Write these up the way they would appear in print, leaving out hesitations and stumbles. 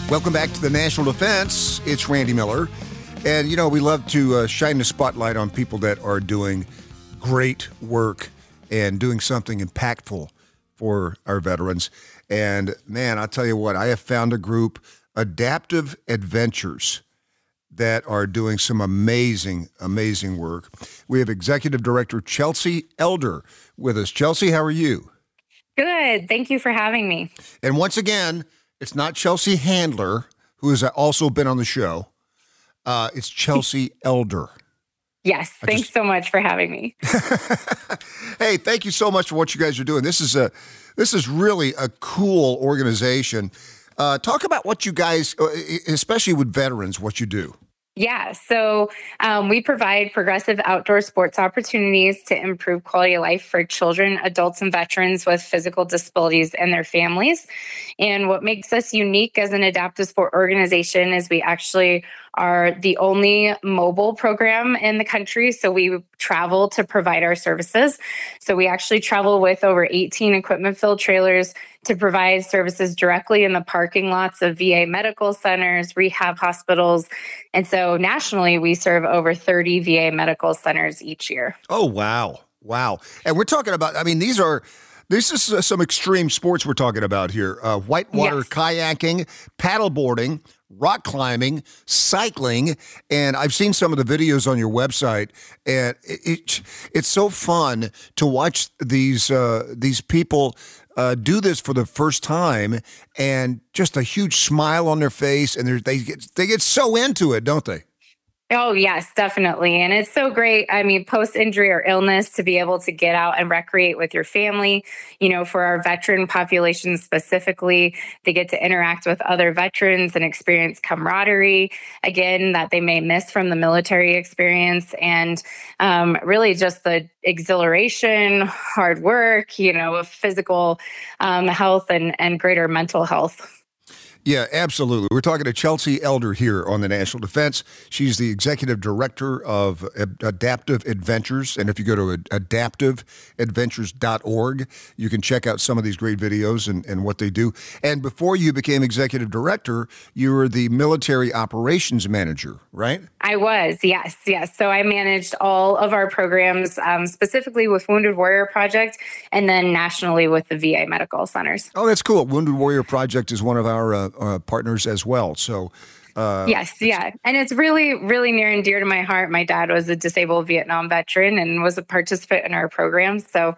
Welcome back to the National Defense. It's Randy Miller. And, you know, we love to shine the spotlight on people that are doing great work and doing something impactful for our veterans. And, man, I'll tell you what, I have found a group, Adaptive Adventures, that are doing some amazing, amazing work. We have Executive Director Chelsea Elder with us. Chelsea, how are you? Good. Thank you for having me. And once again, it's not Chelsea Handler, who has also been on the show. It's Chelsea Elder. Yes. Thanks so much for having me. Hey, thank you so much for what you guys are doing. This is really a cool organization. Talk about what you guys, especially with veterans, what you do. Yeah, so we provide progressive outdoor sports opportunities to improve quality of life for children, adults, and veterans with physical disabilities and their families. And what makes us unique as an adaptive sport organization is we actually are the only mobile program in the country. So we travel to provide our services. So we actually travel with over 18 equipment-filled trailers to provide services directly in the parking lots of VA medical centers, rehab hospitals. And so nationally, we serve over 30 VA medical centers each year. Oh, wow. Wow. And we're talking about, I mean, this is some extreme sports we're talking about here. Whitewater kayaking, paddleboarding, rock climbing, cycling, and I've seen some of the videos on your website, and it's so fun to watch these people do this for the first time, and just a huge smile on their face, and they get so into it, don't they? Oh, yes, definitely. And it's so great. I mean, post-injury or illness to be able to get out and recreate with your family. You know, for our veteran population specifically, they get to interact with other veterans and experience camaraderie, again, that they may miss from the military experience. And really just the exhilaration, hard work, you know, of physical health and greater mental health. Yeah, absolutely. We're talking to Chelsea Elder here on the National Defense. She's the Executive Director of Adaptive Adventures. And if you go to adaptiveadventures.org, you can check out some of these great videos and what they do. And before you became Executive Director, you were the Military Operations Manager, right? I was, yes. So I managed all of our programs, specifically with Wounded Warrior Project, and then nationally with the VA Medical Centers. Oh, that's cool. Wounded Warrior Project is one of our partners as well. So, yes, yeah. And it's really, really near and dear to my heart. My dad was a disabled Vietnam veteran and was a participant in our programs. So,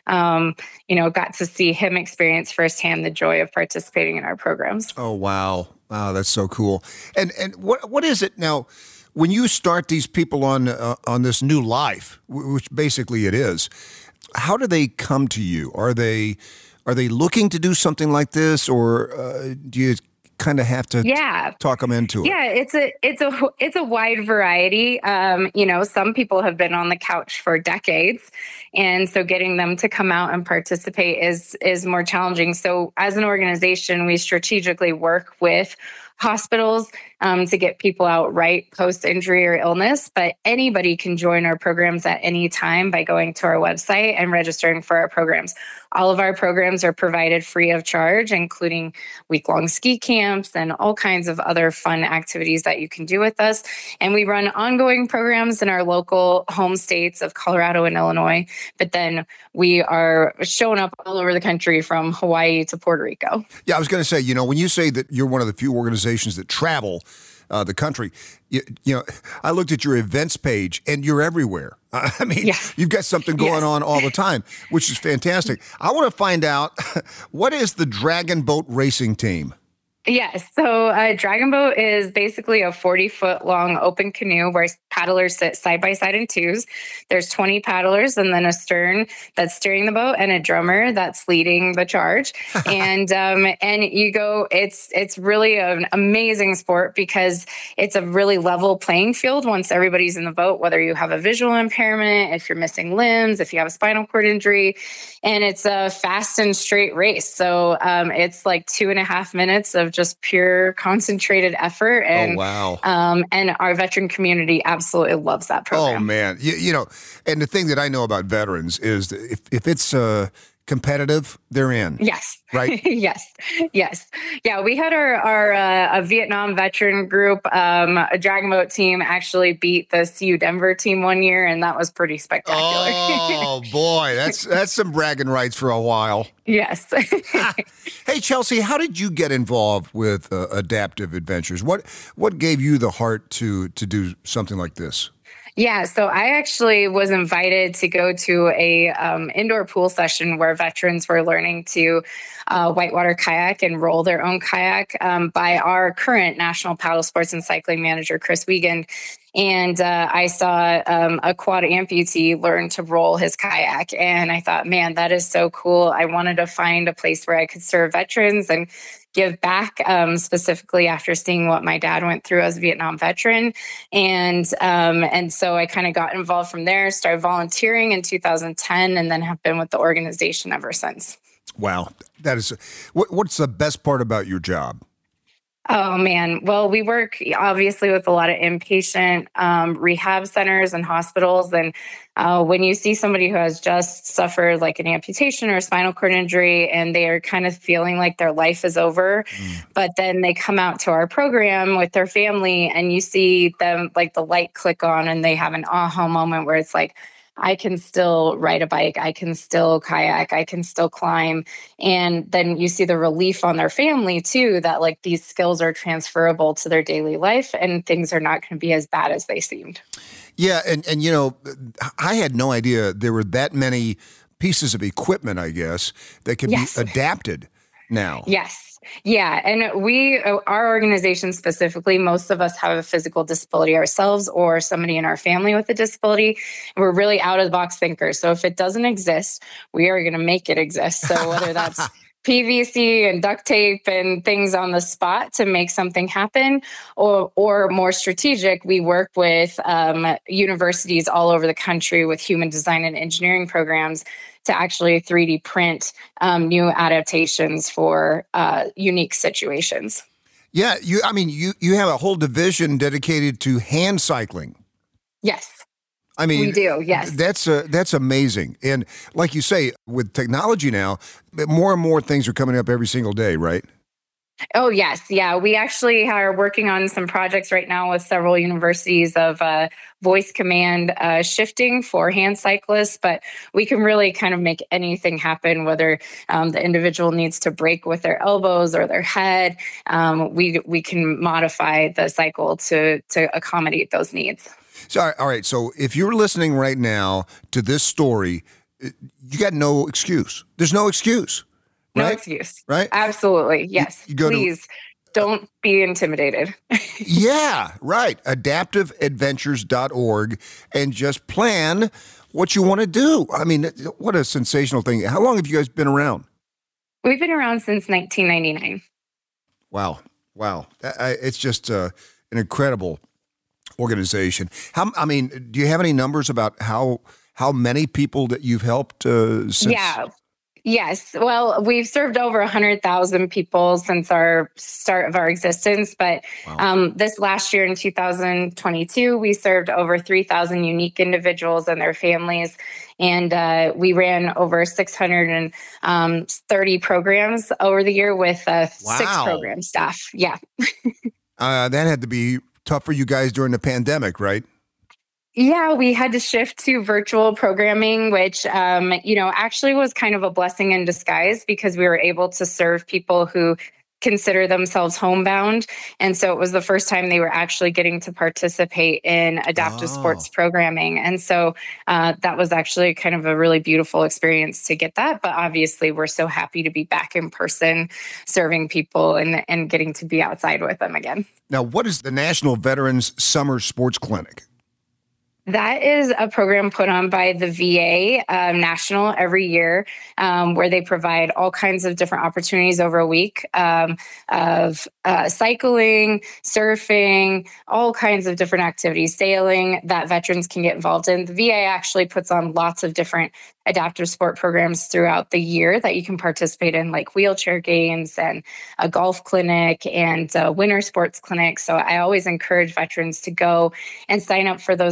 got to see him experience firsthand the joy of participating in our programs. Oh, wow. Wow, that's so cool. And what is it now? When you start these people on this new life, which basically it is, how do they come to you? Are they looking to do something like this, or do you kind of have to talk them into it? Yeah, it's a wide variety. Some people have been on the couch for decades, and so getting them to come out and participate is more challenging. So as an organization, we strategically work with hospitals to get people out right post-injury or illness, but anybody can join our programs at any time by going to our website and registering for our programs. All of our programs are provided free of charge, including week-long ski camps and all kinds of other fun activities that you can do with us. And we run ongoing programs in our local home states of Colorado and Illinois, but then we are showing up all over the country from Hawaii to Puerto Rico. Yeah, I was going to say, when you say that you're one of the few organizations that travel the country, I looked at your events page and you're everywhere. I mean, You've got something going on all the time, which is fantastic. I want to find out, what is the Dragon Boat Racing Team? Yes. So Dragon Boat is basically a 40-foot long open canoe where paddlers sit side by side in twos. There's 20 paddlers and then a stern that's steering the boat and a drummer that's leading the charge. and you go, it's really an amazing sport because it's a really level playing field once everybody's in the boat, whether you have a visual impairment, if you're missing limbs, if you have a spinal cord injury, and it's a fast and straight race. So it's like 2.5 minutes of just pure concentrated effort. And, and our veteran community absolutely loves that program. Oh man. And the thing that I know about veterans is that if it's competitive, they're in. Yes. Right? Yes. Yes. Yeah. We had our a Vietnam veteran group, a drag boat team actually beat the CU Denver team one year, and that was pretty spectacular. Oh boy, that's some bragging rights for a while. Yes. Hey, Chelsea, how did you get involved with Adaptive Adventures? What gave you the heart to do something like this? Yeah, so I actually was invited to go to a indoor pool session where veterans were learning to whitewater kayak and roll their own kayak by our current national paddle sports and cycling manager, Chris Wiegand. And I saw a quad amputee learn to roll his kayak. And I thought, man, that is so cool. I wanted to find a place where I could serve veterans and give back, specifically after seeing what my dad went through as a Vietnam veteran. And so I kind of got involved from there, started volunteering in 2010, and then have been with the organization ever since. Wow. That is, what's the best part about your job? Oh, man. Well, we work obviously with a lot of inpatient rehab centers and hospitals. And when you see somebody who has just suffered like an amputation or a spinal cord injury and they are kind of feeling like their life is over, but then they come out to our program with their family and you see them like the light click on and they have an aha moment where it's like, I can still ride a bike, I can still kayak, I can still climb. And then you see the relief on their family too, that like these skills are transferable to their daily life and things are not going to be as bad as they seemed. Yeah. And, you know, I had no idea there were that many pieces of equipment, I guess, that could be adapted now. Yes. Yeah. And our organization specifically, most of us have a physical disability ourselves or somebody in our family with a disability. We're really out of the box thinkers. So if it doesn't exist, we are going to make it exist. So whether that's PVC and duct tape and things on the spot to make something happen, or more strategic, we work with universities all over the country with human design and engineering programs to actually 3D print new adaptations for unique situations. Yeah, you have a whole division dedicated to hand cycling. Yes. I mean, we do. Yes. That's amazing. And like you say, with technology now, more and more things are coming up every single day, right? Oh, yes. Yeah. We actually are working on some projects right now with several universities of voice command shifting for hand cyclists, but we can really kind of make anything happen, whether the individual needs to brake with their elbows or their head. We can modify the cycle to accommodate those needs. So, all right. So if you're listening right now to this story, you got no excuse. There's no excuse. Right? No excuse. Right? Absolutely. Yes. Please don't be intimidated. Yeah, right. AdaptiveAdventures.org and just plan what you want to do. I mean, what a sensational thing. How long have you guys been around? We've been around since 1999. Wow. It's just an incredible organization. Do you have any numbers about how many people that you've helped since? Yeah. Yes. Well, we've served over 100,000 people since our start of our existence. But this last year in 2022, we served over 3,000 unique individuals and their families. And we ran over 630 programs over the year with 6 program staff. Yeah. That had to be tough for you guys during the pandemic, right? Yeah, we had to shift to virtual programming, which, actually was kind of a blessing in disguise because we were able to serve people who consider themselves homebound. And so it was the first time they were actually getting to participate in adaptive sports programming. And so that was actually kind of a really beautiful experience to get that. But obviously, we're so happy to be back in person serving people and getting to be outside with them again. Now, what is the National Veterans Summer Sports Clinic? That is a program put on by the VA National every year where they provide all kinds of different opportunities over a week of cycling, surfing, all kinds of different activities, sailing that veterans can get involved in. The VA actually puts on lots of different adaptive sport programs throughout the year that you can participate in, like wheelchair games and a golf clinic and a winter sports clinic. So I always encourage veterans to go and sign up for those programs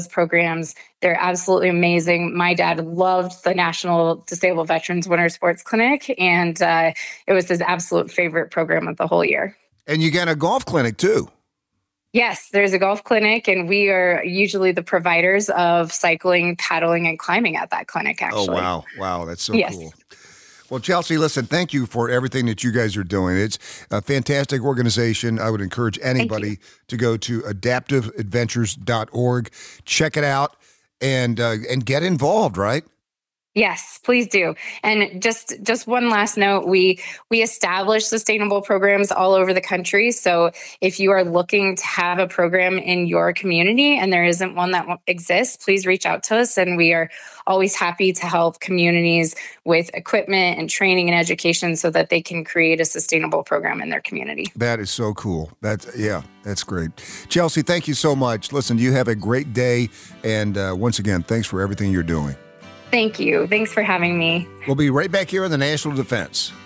programs. They're absolutely amazing. My dad loved the National Disabled Veterans Winter Sports Clinic, and it was his absolute favorite program of the whole year. And you got a golf clinic too. Yes, there's a golf clinic, and we are usually the providers of cycling, paddling, and climbing at that clinic, actually. Oh, wow. Wow, that's so cool. Well, Chelsea, listen, thank you for everything that you guys are doing. It's a fantastic organization. I would encourage anybody to go to adaptiveadventures.org, check it out, and get involved, right? Yes, please do. And just one last note, we establish sustainable programs all over the country. So if you are looking to have a program in your community and there isn't one that exists, please reach out to us. And we are always happy to help communities with equipment and training and education so that they can create a sustainable program in their community. That is so cool. That's great. Chelsea, thank you so much. Listen, you have a great day. And once again, thanks for everything you're doing. Thank you. Thanks for having me. We'll be right back here on the National Defense.